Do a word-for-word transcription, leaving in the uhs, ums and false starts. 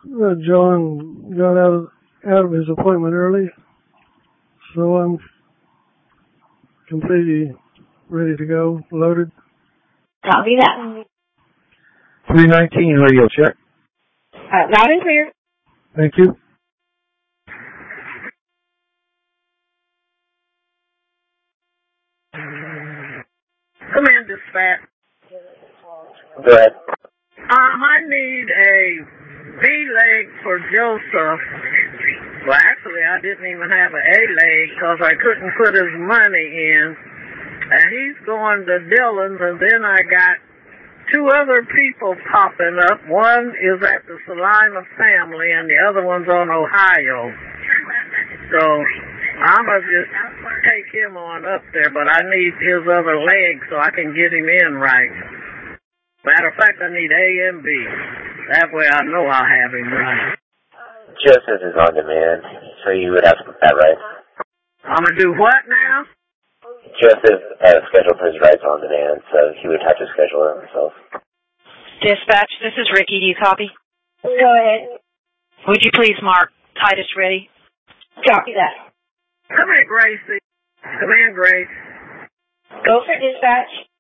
Uh, John got out of, out of his appointment early, so I'm completely ready to go, loaded. Copy that. three nineteen, radio check. Uh, loud and clear. Thank you. Come in, dispatch. Go ahead. Um, I need a B-leg for Joseph. Well, actually, I didn't even have an A-leg because I couldn't put his money in. And he's going to Dillon's, and then I got two other people popping up. One is at the Salina family, and the other one's on Ohio. So I'm going to just take him on up there, but I need his other leg so I can get him in right. Matter of fact, I need A and B. That way I know I'll have him right. Joseph is on demand, so you would have to put that right. I'm going to do what now? Joseph uh, scheduled his rides on demand, so he would have to schedule it himself. Dispatch, this is Ricky. Do you copy? Go ahead. Would you please mark Titus ready? Copy that. Come in, Gracie. Come in, Grace. Go for dispatch.